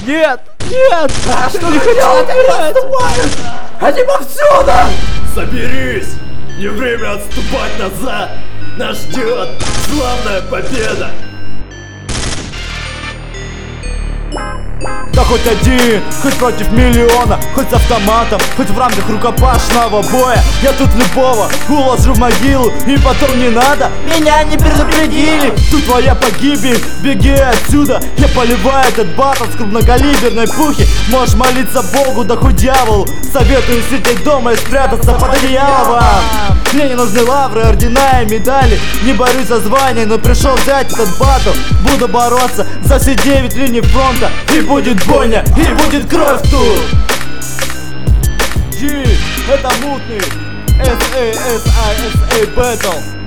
Нет! Нет! А что ты делать? Они отступают! Они повсюду! Соберись! Не время отступать назад! Нас ждет славная победа! Да хоть один, хоть против миллиона, хоть с автоматом, хоть в рамках рукопашного боя. Я тут любого уложу в могилу, и потом не надо, меня не предупредили. Тут твоя погибель, беги отсюда. Я поливаю этот батл с крупнокалиберной пухи. Можешь молиться Богу, да хоть дьяволу. Советую сидеть дома и спрятаться под одеялом. Мне не нужны лавры, ордена и медали. Не борюсь за звание, но пришел взять этот батл. Буду бороться за все 9 линий фронта. И будет бойня, и будет кровь тут. G, это мутный S.A.S.I.S.A. Battle.